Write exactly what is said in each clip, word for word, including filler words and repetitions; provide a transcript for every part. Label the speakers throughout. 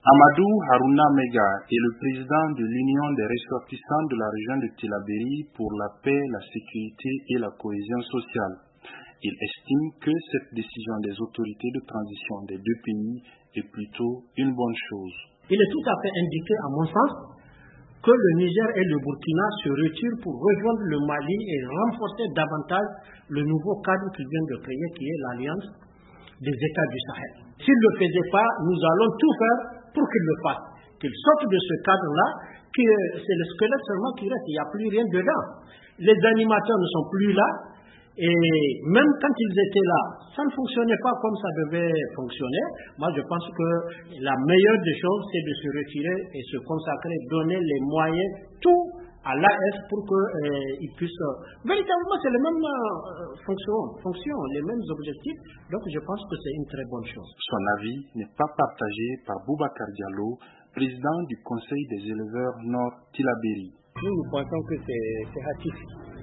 Speaker 1: Amadou Haruna Mega est le président de l'Union des ressortissants de la région de Tillabéri pour la paix, la sécurité et la cohésion sociale. Il estime que cette décision des autorités de transition des deux pays est plutôt une bonne chose.
Speaker 2: Il est tout à fait indiqué, à mon sens, que le Niger et le Burkina se retirent pour rejoindre le Mali et renforcer davantage le nouveau cadre qu'ils viennent de créer, qui est l'Alliance des États du Sahel. S'ils ne le faisaient pas, nous allons tout faire pour qu'ils le fassent. Qu'ils sortent de ce cadre-là, que c'est le squelette seulement qui reste, il n'y a plus rien dedans. Les animateurs ne sont plus là, et même quand ils étaient là, ça ne fonctionnait pas comme ça devait fonctionner. Moi, je pense que la meilleure des choses, c'est de se retirer et se consacrer, donner les moyens, tout à l'A S pour qu'ils euh, puissent... Euh, véritablement, c'est les mêmes euh, fonctions, fonctions, les mêmes objectifs. Donc, je pense que c'est une très bonne chose.
Speaker 1: Son avis n'est pas partagé par Boubacar Diallo, président du Conseil des éleveurs Nord Tillabéri.
Speaker 3: Nous, nous pensons que c'est hâtif.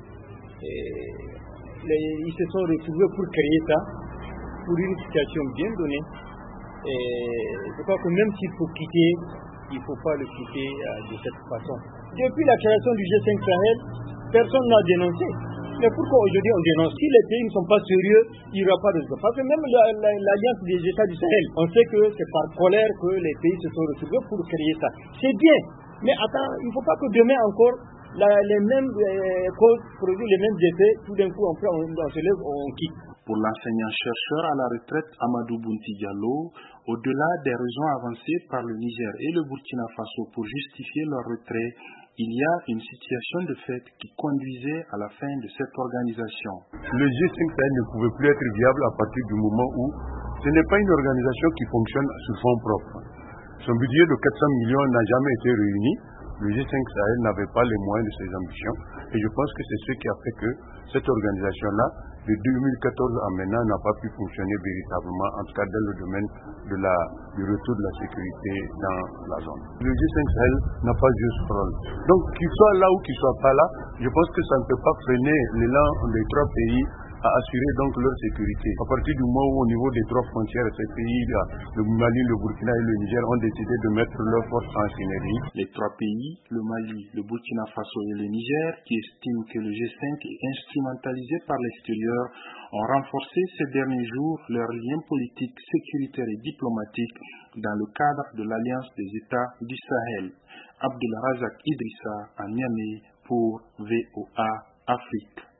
Speaker 3: Les, ils se sont retrouvés pour créer ça, pour une situation bien donnée. Et je crois que même s'il faut quitter, il ne faut pas le quitter euh, de cette façon. Depuis la création du G cinq Sahel, personne n'a dénoncé. Mais pourquoi aujourd'hui on dénonce? Si les pays ne sont pas sérieux, il n'y aura pas de résultat. Parce que même l'Alliance la, la, des États du Sahel, on sait que c'est par colère que les pays se sont retrouvés pour créer ça. C'est bien, mais attends, il ne faut pas que demain encore, la, les mêmes euh, causes produisent les mêmes effets. Tout d'un coup, on, on, on se lève, on quitte.
Speaker 1: Pour l'enseignant-chercheur à la retraite Amadou Bounti Diallo, au-delà des raisons avancées par le Niger et le Burkina Faso pour justifier leur retrait, il y a une situation de fait qui conduisait à la fin de cette organisation.
Speaker 4: Le G cinq Sahel ne pouvait plus être viable à partir du moment où ce n'est pas une organisation qui fonctionne sous fonds propres. Son budget de quatre cents millions n'a jamais été réuni. Le G cinq Sahel n'avait pas les moyens de ses ambitions et je pense que c'est ce qui a fait que cette organisation-là, de deux mille quatorze à maintenant, n'a pas pu fonctionner véritablement, en tout cas dans le domaine de la, du retour de la sécurité dans la zone. Le G cinq Sahel n'a pas joué ce rôle. Donc qu'il soit là ou qu'il ne soit pas là, je pense que ça ne peut pas freiner l'élan des trois pays à assurer donc leur sécurité. À partir du moment où au niveau des trois frontières, ces pays-là, le Mali, le Burkina et le Niger, ont décidé de mettre leurs forces en synergie.
Speaker 1: Les trois pays, le Mali, le Burkina Faso et le Niger, qui estiment que le G cinq est instrumentalisé par l'extérieur, ont renforcé ces derniers jours leurs liens politiques, sécuritaires et diplomatiques dans le cadre de l'Alliance des États du Sahel. Abdulrazak Idrissa à Niamey pour V O A Afrique.